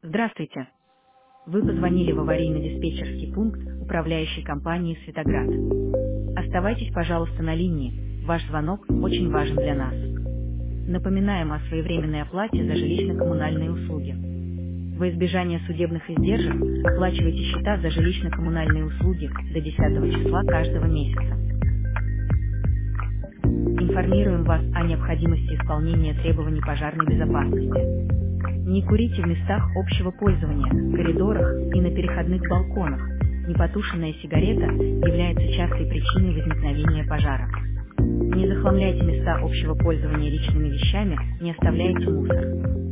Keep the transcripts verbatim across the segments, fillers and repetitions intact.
Здравствуйте. Вы позвонили в аварийно-диспетчерский пункт управляющей компании «Светоград». Оставайтесь, пожалуйста, на линии. Ваш звонок очень важен для нас. Напоминаем о своевременной оплате за жилищно-коммунальные услуги. Во избежание судебных издержек оплачивайте счета за жилищно-коммунальные услуги до десятого числа каждого месяца. Информируем вас о необходимости исполнения требований пожарной безопасности. Не курите в местах общего пользования, коридорах и на переходных балконах. Непотушенная сигарета является частой причиной возникновения пожара. Не захламляйте места общего пользования личными вещами, не оставляйте мусор.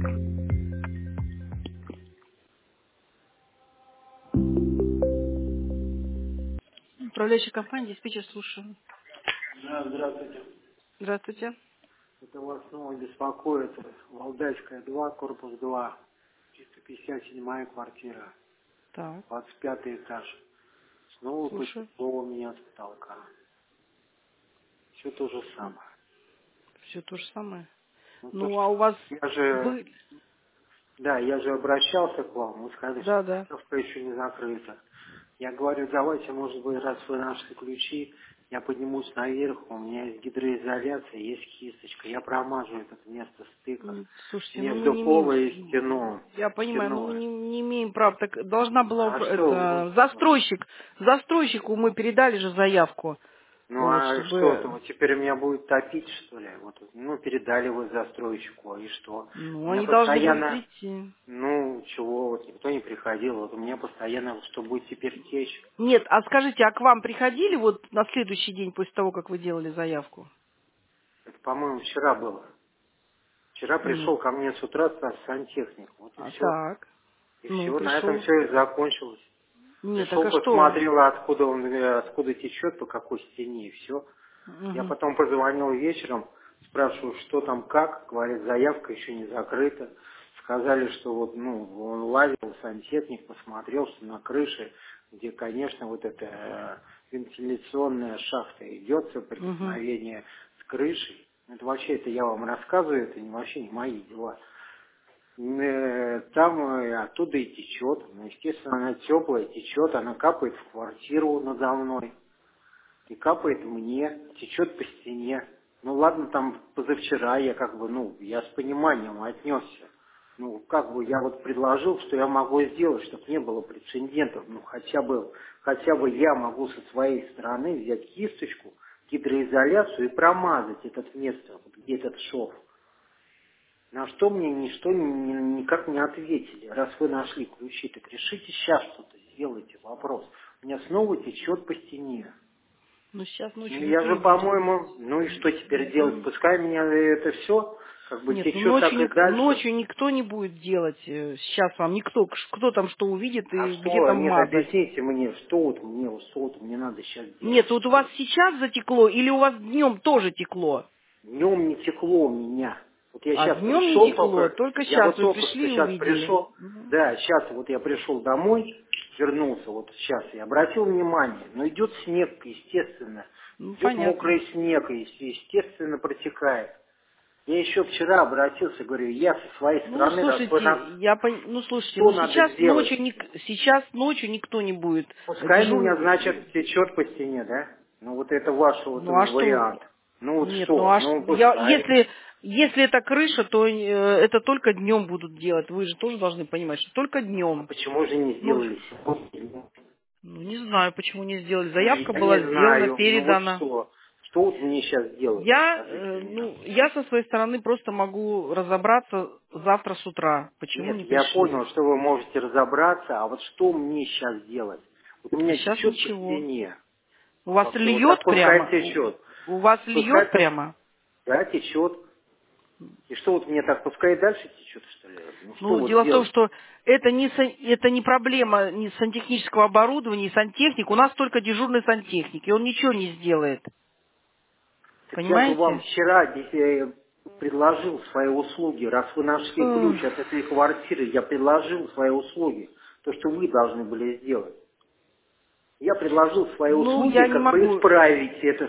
Управляющая компания, диспетчер, слушаю. Да, здравствуйте. Здравствуйте. Это вас снова беспокоит. Валдайская два, корпус два, триста пятьдесят седьмая квартира, Так, двадцать пятый этаж. Снова слушаю. потекло у меня с потолка. Все то же самое. Все то же самое. Ну, то, Ну, что а у вас... я же, Вы... да, я же обращался к вам, вы сказали, Да, что да. заявка еще не закрыта. Я говорю, давайте, может быть, раз вы нашли ключи, я поднимусь наверх, у меня есть гидроизоляция, есть кисточка, я промажу это место стыка М, Слушайте, ну мы между не полой имеем... и стеной. Я понимаю, но мы Стеной. не, не имеем права. Так должна была... А уп- что? вы- Это, застройщик. Застройщику мы передали же заявку. Ну Вот, а что-то, чтобы... вот теперь меня будет топить, что ли? Вот, ну, передали вы застройщику, и что? У Ну, меня они должны были постоянно, прийти. ну, чего, вот никто не приходил, вот у меня постоянно, что будет теперь течь. Нет, а скажите, а к вам приходили вот на следующий день после того, как вы делали заявку? Это, по-моему, вчера было. Вчера Нет. пришел ко мне с утра сан- сантехник, вот и А все. так. И Ну, все, на этом пришел. все и закончилось. Нет, так Пришел, а что? посмотрел, откуда он, э, откуда течет, по какой стене, и все. Я Мгм. потом позвонил вечером, спрашиваю, что там, как. Говорит, заявка еще не закрыта. Сказали, что вот, ну, он лазил, сантехник, посмотрел, что на крыше, где, конечно, вот эта э, вентиляционная шахта идет, Мгм. соприкосновение с крышей. Это вообще, это я вам рассказываю, это не, вообще не мои дела. Э, Там э, оттуда и течет. Ну, естественно, она теплая, течет, она капает в квартиру надо мной. И капает мне, течет по стене. Ну ладно, там позавчера я как бы, ну, я с пониманием отнесся. Ну, как бы я вот предложил, что я могу сделать, чтобы не было прецедентов. Ну, хотя бы, хотя бы я могу со своей стороны взять кисточку, гидроизоляцию и промазать это место, вот где этот шов. На что мне ничто ни- ни- никак не ответили. Раз вы нашли ключи, так решите сейчас что-то, сделайте вопрос. У меня снова течет по стене. Ну, сейчас Ну, ночью я никто же, не будет делать. по-моему, ну и что теперь делать? Пускай меня это все как бы Нет, ну течет так ночью, и ник- дальше. ночью никто не будет делать. э, Сейчас вам никто, к- кто там что увидит А и где что, там нет, мазать. объясните мне, что вот мне, вот что вот мне надо сейчас делать, Нет, вот у что вас ли? сейчас затекло или у вас днем тоже текло? Днем не текло у меня. Вот я А сейчас днем не пришел текло, только, только я сейчас вот вы только что пришли и сейчас увидели. пришел, Мгм. да, сейчас вот я пришел домой, вернулся вот сейчас, и обратил внимание, но идет снег, естественно, Ну, идет понятно. мокрый снег, и естественно протекает. Я еще вчера обратился, говорю, я со своей Ну, стороны, раз вы слушайте, нам, я пон- ну слушайте, что ну надо сейчас сделать? ночью ник- сейчас ночью никто не будет э, Пускай меня, дежурный. значит, течет по стене, да? Ну вот это ваш вот Ну а что? вариант. Ну вот Нет, ну что? а ш- Ну я, пускай. если, если это крыша, то э, это только днем будут делать. Вы же тоже должны понимать, что только А днем. почему же не Ночью. сделали сегодня? Ну, не знаю, почему не сделали. Ну, Заявка я не была сделана, знаю. Ну вот передана. что? Что вот мне сейчас делать? Я, Скажите э, мне. ну, я со своей стороны просто могу разобраться завтра с утра, почему Нет, не я пришли. понял, что вы можете разобраться, а вот что мне сейчас делать? Вот у А меня сейчас течет по ничего. стене. У вас Вот, вот так льет пускай прямо? У течет. у вас Пускай льет так, прямо? да, течет. И что вот мне так, пускай и дальше течет, что ли? Ну что Ну, вот дело в том, делать? что это не, сан- это не проблема ни сантехнического оборудования, ни сантехник. У нас только дежурный сантехник, и он ничего не сделает. Так я же вам Понимаете? вчера здесь э, предложил свои услуги. Раз вы нашли Эх. ключ от этой квартиры, я предложил свои услуги. То, что вы должны были сделать. Я предложил свои Ну, услуги, я не как бы могу. исправить это, чтобы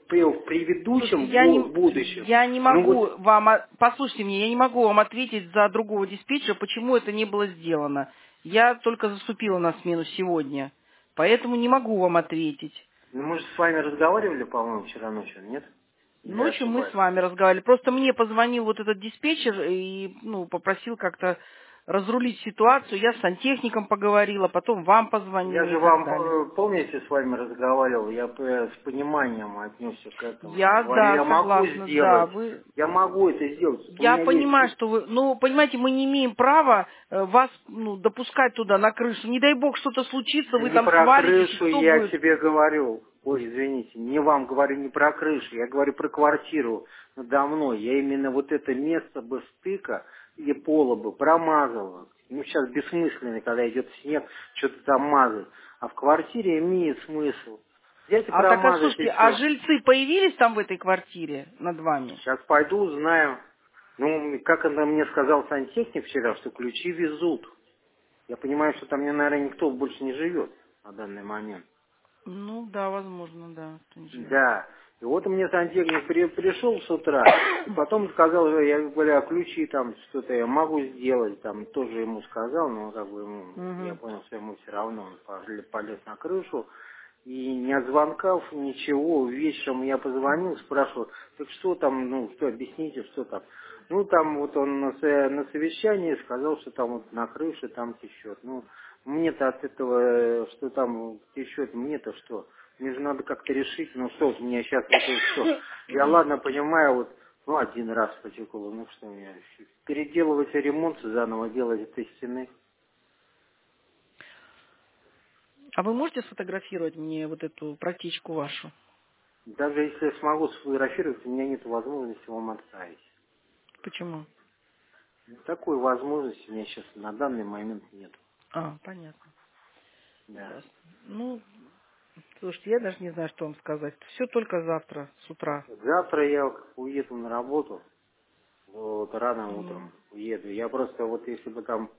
при- в предыдущем, Я бу- не, в будущем. я не Ну могу вот, вам, о- послушайте меня, я не могу вам ответить за другого диспетчера, почему это не было сделано. Я только заступила на смену сегодня, поэтому не могу вам ответить. ну, мы же с вами разговаривали, по-моему, вчера ночью, нет? Или я Ночью мы с ошибаюсь? вами разговаривали. Просто мне позвонил вот этот диспетчер и ну, попросил как-то разрулить ситуацию. Я с сантехником поговорила, потом вам Я позвонила и же так вам, далее. э, помните, с вами разговаривал, я п- с пониманием отнесся к этому. Я Я, говорю, да, я могу согласна, да, сделать, вы... я могу это сделать. У Я меня понимаю, есть что вы... Ну, понимаете, мы не имеем права э, вас ну, допускать туда, на крышу. Не дай бог что-то случится, вы не там про свалитесь, и крышу кто я будет? тебе говорю. Ой, извините, не вам говорю не про крышу, я говорю про квартиру надо мной. Я именно вот это место бы стыка или пола бы промазал. Ну, сейчас бессмысленно, когда идет снег, что-то там мазать. А в квартире имеет смысл. Взять и А так, а промазать, и слушайте, а все. жильцы появились там в этой квартире над вами? Сейчас пойду, узнаю. Ну, как она мне сказал сантехник вчера, что ключи везут. Я понимаю, что там, наверное, никто больше не живет на данный момент. Ну, да, возможно, да, кто не живет. Да. И вот мне сантехник при- пришел с утра, и потом сказал, что я говорю, а ключи там что-то я могу сделать, там тоже ему сказал, но как бы ему, я Мгм. понял, что ему все равно, он пол- полез на крышу, и ни от звонков, ничего, вечером я позвонил, спрашиваю, так что там, ну, что, объясните, что там. Ну, там вот он на, со- на совещании сказал, что там вот на крыше там течет. Ну, мне-то от этого, э, что там течет, мне-то что? Мне же надо как-то решить, ну что, вот мне сейчас вот это что? Я ладно понимаю, вот, ну, один раз потекло, ну что мне, переделывать ремонт, заново делать этой стены. А вы можете сфотографировать мне вот эту протечку вашу? Даже если я смогу сфотографировать, у меня нет возможности вам отправить. Почему? Такой возможности у меня сейчас на данный момент нет. А, понятно. Да. Ясно. Ну, слушайте, я даже не знаю, что вам сказать. Все только завтра, с утра. Завтра я уеду на работу, вот рано Ну, утром уеду. Я просто вот если бы там,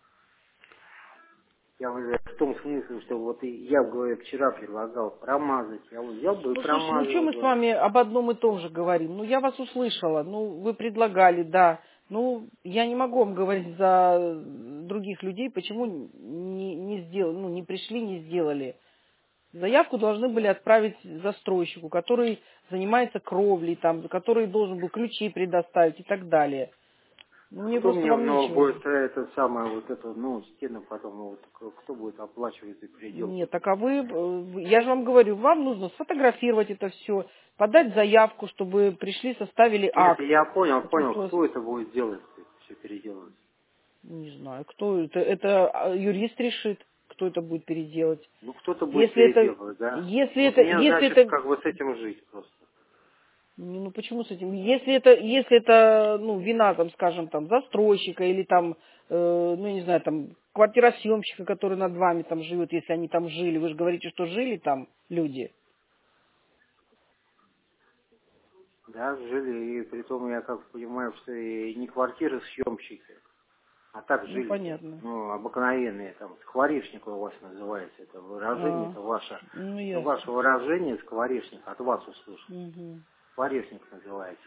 я уже в том смысле, что вот и я говорю, вчера предлагал промазать, я вот взял бы и ну, слушай, ну что промазал мы с бы. вами об одном и том же говорим? Ну, я вас услышала. Ну, вы предлагали, да. Ну, я не могу вам говорить за других людей, почему не, не сделали, ну, не пришли, не сделали. Заявку должны были отправить застройщику, который занимается кровлей, там, который должен был ключи предоставить и так далее. Ну, мне Кто просто мне вам ну, нечего. будет это самое, вот это, ну, стену потом, ну, вот, кто кто будет оплачивать эту переделку? Нет, так а вы, э, я же вам говорю, вам нужно сфотографировать это все, подать заявку, чтобы пришли, составили Нет, акт. я понял, Потому понял, что, кто это будет делать, все переделывать. не знаю, кто это, это а, юрист решит, кто это будет переделать. Ну, кто-то будет Если это, переделывать, да? если Вот это, мне, если значит, это как бы с этим жить просто. Не, Ну почему с этим? Если это, если это, ну, вина, там, скажем, там, застройщика или там, э, ну, я не знаю, там, квартиросъемщика, который над вами там живет, если они там жили. Вы же говорите, что жили там люди. Да, жили, и при том я как понимаю, что и не квартиры съемщики, а так Ну, жили, понятно. ну, обыкновенные, там, скворечник у вас называется, это выражение, А, это ваше, ну, это ясно. ваше выражение скворечник, от вас услышал, Мгм. скворечник называется.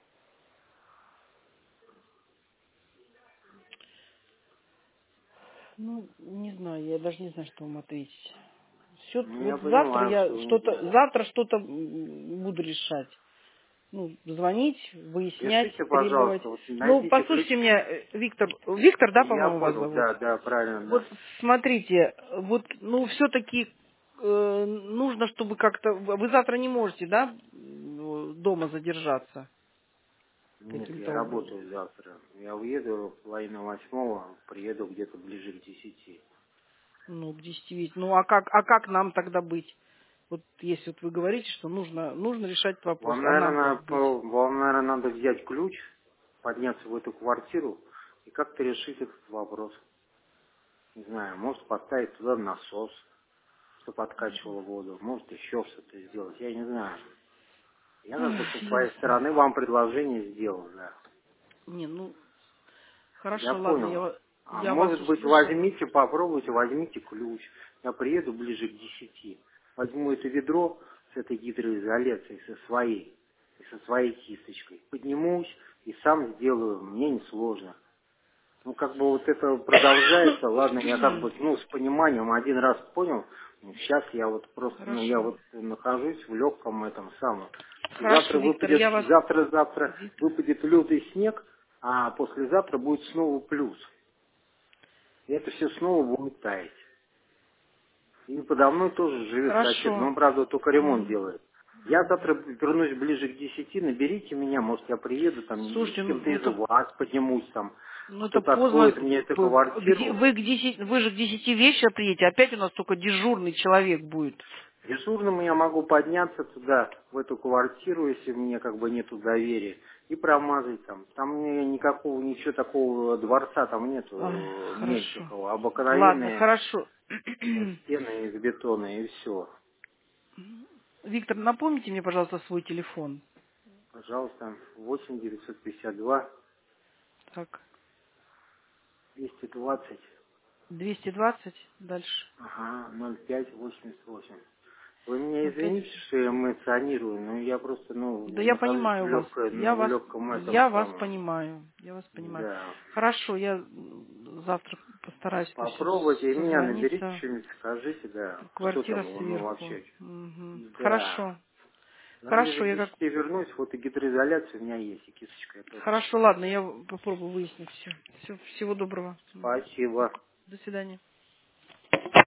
Ну, не знаю, я даже не знаю, что вам ответить. Все, Ну, я вот завтра понимаю, что я вы не что-то, знаете. завтра что-то м, буду решать. Ну, звонить, выяснять, Пишите, требовать. пожалуйста, вот Ну, найдите послушайте ключ. меня, э, Виктор, Виктор, да, Я по-моему, вас понял, зовут? да, да, правильно, Вот да. смотрите, вот, ну, все-таки э, нужно, чтобы как-то... Вы завтра не можете, да, ну, дома задержаться Нет, каким-то я образом? работаю завтра. Я уеду половина восьмого, приеду где-то ближе к десяти. Ну, к десяти ведь. Ну, а как, а как нам тогда быть? Вот если вот вы говорите, что нужно, нужно решать этот вопрос, Вам, а нам наверное, как быть? по- вам, наверное, надо взять ключ, подняться в эту квартиру и как-то решить этот вопрос. Не знаю, может поставить туда насос, чтобы откачивало воду, может еще что-то сделать, я не знаю. Я как бы Ах, со своей ясно. стороны вам предложение сделал, да. Не, ну, Я хорошо, ладно, я, понял. ва- А я вас может быть, услышала. возьмите, попробуйте, возьмите ключ. Я приеду ближе к десяти. Возьму это ведро, с этой гидроизоляцией, со своей, и со своей кисточкой. Поднимусь и сам сделаю, мне несложно. Ну, как бы вот это продолжается, ладно, я как бы, ну, с пониманием один раз понял, ну, сейчас я вот просто, Хорошо. ну, я вот нахожусь в легком этом самом. Хорошо, Завтра Виктор, выпадет, я вас... завтра-завтра Виктор. выпадет лютый снег, а послезавтра будет снова плюс. И это все снова будет таять. И подо мной тоже живет сосед, но Хорошо. он, правда, только ремонт М. делает. Я завтра вернусь ближе к десяти, наберите меня, может, я приеду, там, Слушайте, с кем-то ну из это, вас поднимусь, там, ну это кто-то поздно. откроет мне эту П- п- Где, квартиру. вы, к десяти, вы же к десяти вечера приедете, опять у нас только дежурный человек будет. Дежурным я могу подняться туда, в эту квартиру, если мне как бы нету доверия, и промазать там. Там мне никакого, ничего такого дворца там нету, Ай, э, хорошо. мельчикова. Ладно, Обыкновенные хорошо. стены из бетона и все. Виктор, напомните мне, пожалуйста, свой телефон. Пожалуйста, восемь девятьсот пятьдесят два Так, двести двадцать, двести двадцать, дальше. ага, ноль пять восемьдесят восемь. Вы меня Опять. извините, что я эмоционирую, но я просто, Да ну, я нахожусь в понимаю вас. легкой, Я в вас, легком этом я вас самом. понимаю. Я вас понимаю. Да. Хорошо, я м, завтра постараюсь то есть Попробуйте, и меня наберите, созвониться. что-нибудь скажите, да, что Квартира там, ну, сверху. вообще. Мгм. Да. Хорошо. Я ближе Хорошо, к я как... десяти вернусь, вот и гидроизоляция у меня есть, и кисточка я тоже. Хорошо, ладно, я попробую выяснить все. Все, всего доброго. Мгм. Спасибо. До свидания.